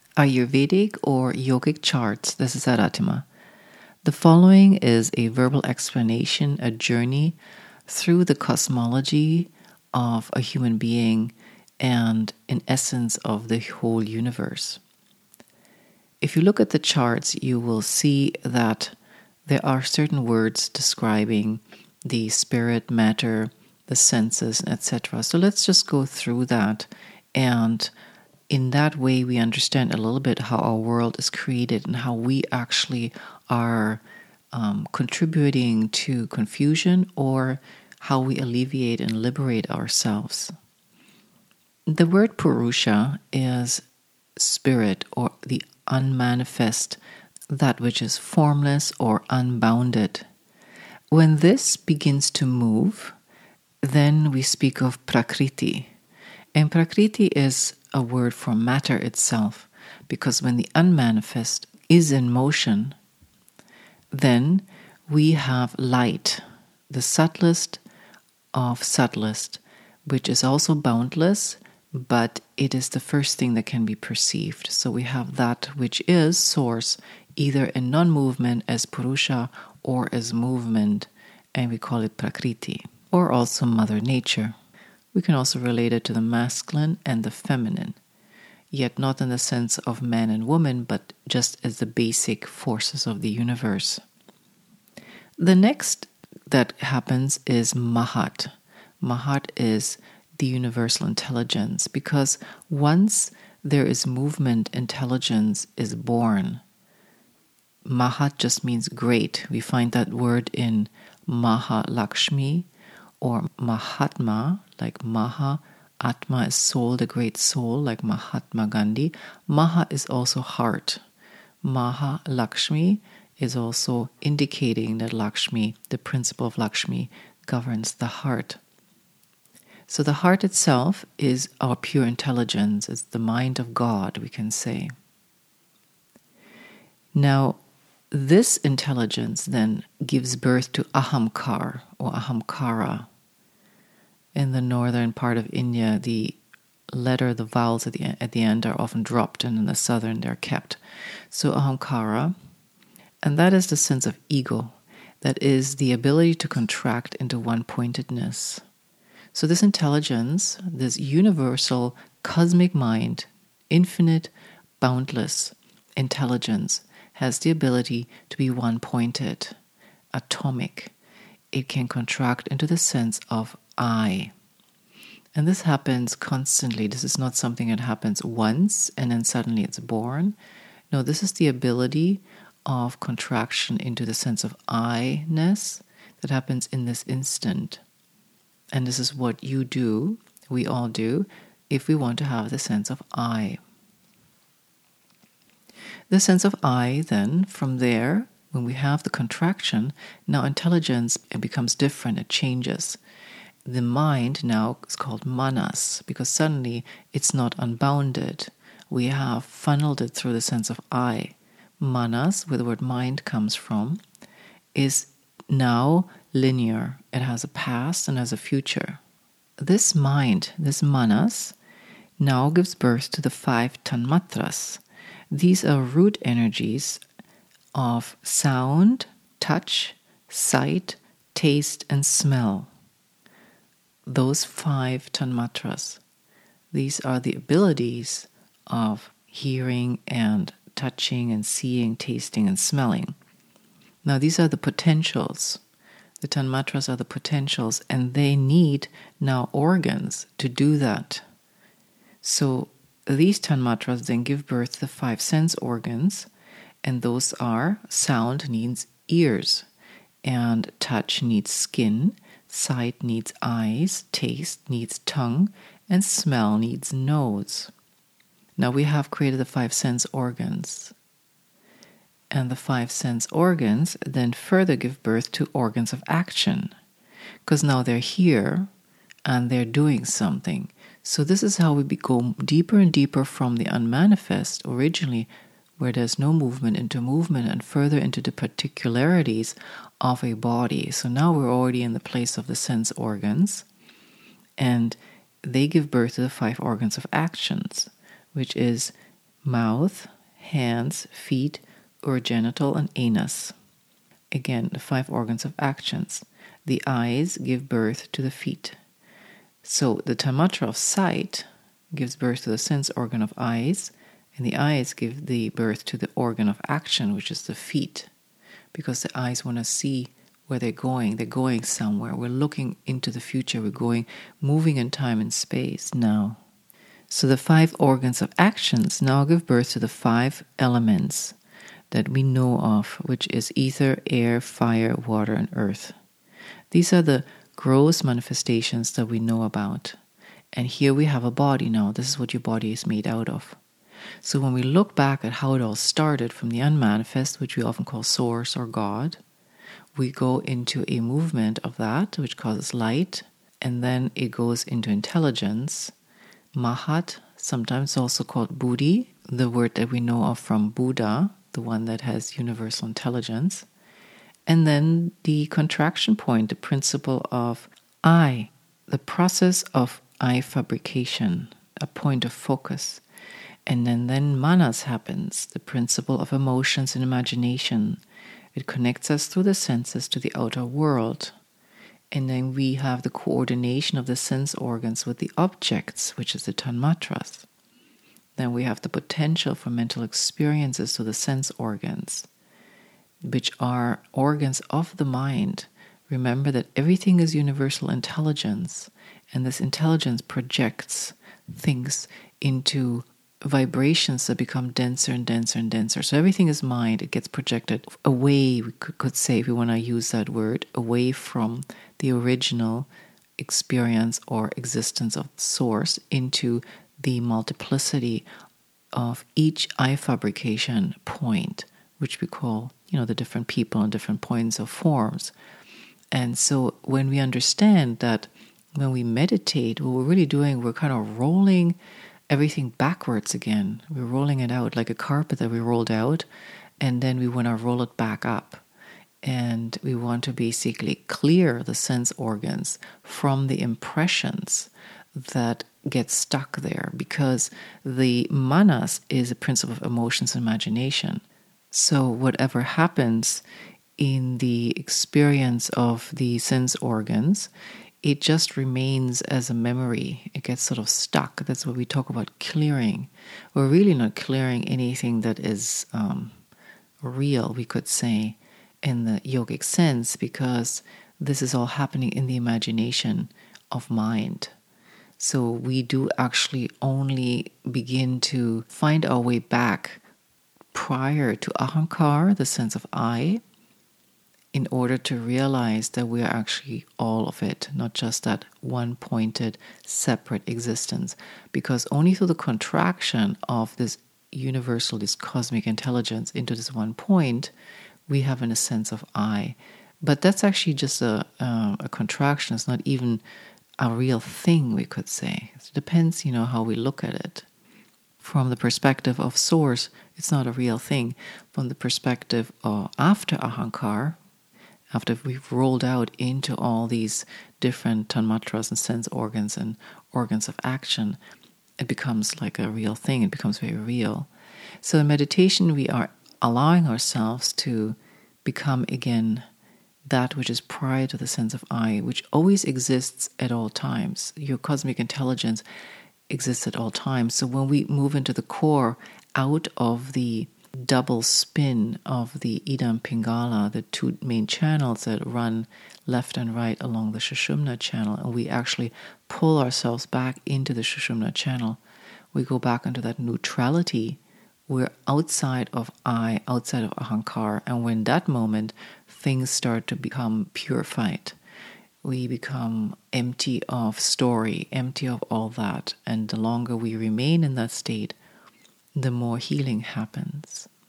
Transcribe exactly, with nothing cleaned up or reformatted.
Ayurvedic or yogic charts. This is Aratima. The following is a verbal explanation, a journey through the cosmology of a human being and, in essence, of the whole universe. If you look at the charts, you will see that there are certain words describing the spirit, matter, the senses, et cetera. So let's just go through that, and in that way we understand a little bit how our world is created and how we actually are um, contributing to confusion, or how we alleviate and liberate ourselves. The word Purusha is spirit, or the unmanifest, that which is formless or unbounded. When this begins to move, then we speak of Prakriti. And Prakriti is a word for matter itself, because when the unmanifest is in motion, then we have light, the subtlest of subtlest, which is also boundless, but it is the first thing that can be perceived. So we have that which is source, either in non-movement as Purusha or as movement, and we call it Prakriti, or also Mother Nature. We can also relate it to the masculine and the feminine, yet not in the sense of man and woman, but just as the basic forces of the universe. The next that happens is Mahat. Mahat is the universal intelligence, because once there is movement, intelligence is born. Mahat just means great. We find that word in Mahalakshmi or Mahatma, like Maha. Atma is soul, the great soul, like Mahatma Gandhi. Maha is also heart. Mahalakshmi is also indicating that Lakshmi, the principle of Lakshmi, governs the heart. So the heart itself is our pure intelligence. It's the mind of God, we can say. Now, this intelligence then gives birth to Ahamkar or Ahamkara. In the northern part of India, the letter, the vowels at the, at the end are often dropped, and in the southern they're kept. So Ahamkara, and that is the sense of ego. That is the ability to contract into one-pointedness. So this intelligence, this universal cosmic mind, infinite, boundless intelligence, has the ability to be one-pointed, atomic. It can contract into the sense of I. And this happens constantly. This is not something that happens once and then suddenly it's born. No, this is the ability of contraction into the sense of I-ness that happens in this instant. And this is what you do, we all do, if we want to have the sense of I. The sense of I, then, from there, when we have the contraction, now intelligence, it becomes different, it changes. The mind now is called manas, because suddenly it's not unbounded. We have funneled it through the sense of I. Manas, where the word mind comes from, is now linear. It has a past and has a future. This mind, this manas, now gives birth to the five tanmatras. These are root energies of sound, touch, sight, taste, and smell. Those five tanmatras. These are the abilities of hearing and touching and seeing, tasting, and smelling. Now, these are the potentials. The tanmatras are the potentials, and they need now organs to do that. So these tanmatras then give birth to the five sense organs, and those are: sound needs ears, and touch needs skin, sight needs eyes, taste needs tongue, and smell needs nose. Now we have created the five sense organs. And the five sense organs then further give birth to organs of action, because now they're here and they're doing something. So this is how we go deeper and deeper from the unmanifest, originally where there's no movement, into movement, and further into the particularities of a body. So now we're already in the place of the sense organs, and they give birth to the five organs of actions, which is mouth, hands, feet, urogenital, and anus. Again, the five organs of actions. The eyes give birth to the feet. So the tanmatra of sight gives birth to the sense organ of eyes, and the eyes give the birth to the organ of action, which is the feet, because the eyes want to see where they're going. They're going somewhere. We're looking into the future. We're going, moving in time and space now. So the five organs of actions now give birth to the five elements that we know of, which is ether, air, fire, water, and earth. These are the gross manifestations that we know about. And here we have a body now. This is what your body is made out of. So when we look back at how it all started from the unmanifest, which we often call source or God, we go into a movement of that, which causes light, and then it goes into intelligence, Mahat, sometimes also called Buddhi, the word that we know of from Buddha, the one that has universal intelligence. And then the contraction point, the principle of I, the process of I fabrication, a point of focus. And then, then manas happens, the principle of emotions and imagination. It connects us through the senses to the outer world. And then we have the coordination of the sense organs with the objects, which is the tanmatras. Then we have the potential for mental experiences to the sense organs, which are organs of the mind. Remember that everything is universal intelligence, and this intelligence projects things into vibrations that become denser and denser and denser. So everything is mind. It gets projected away, we could say, if we want to use that word, away from the original experience or existence of the source into the multiplicity of each I fabrication point, which we call, you know, the different people and different points of forms. And so when we understand that when we meditate, what we're really doing, we're kind of rolling everything backwards again. We're rolling it out like a carpet that we rolled out, and then we want to roll it back up. And we want to basically clear the sense organs from the impressions that get stuck there, because the manas is a principle of emotions and imagination. So whatever happens in the experience of the sense organs, it just remains as a memory. It gets sort of stuck. That's what we talk about clearing. We're really not clearing anything that is um, real, we could say, in the yogic sense, because this is all happening in the imagination of mind. So we do actually only begin to find our way back prior to ahankar, the sense of I, in order to realize that we are actually all of it, not just that one-pointed, separate existence. Because only through the contraction of this universal, this cosmic intelligence into this one point, we have in a sense of I. But that's actually just a, uh, a contraction. It's not even a real thing, we could say. It depends, you know, how we look at it. From the perspective of source, it's not a real thing. From the perspective of after ahankar, after we've rolled out into all these different tanmatras and sense organs and organs of action, it becomes like a real thing. It becomes very real. So in meditation, we are allowing ourselves to become again that which is prior to the sense of I, which always exists at all times. Your cosmic intelligence exists at all times. So when we move into the core, out of the double spin of the Idam Pingala, the two main channels that run left and right along the Sushumna channel, and we actually pull ourselves back into the Sushumna channel, we go back into that neutrality. We're outside of I, outside of ahankar, and when that moment, things start to become purified. We become empty of story, empty of all that, and the longer we remain in that state, the more healing happens.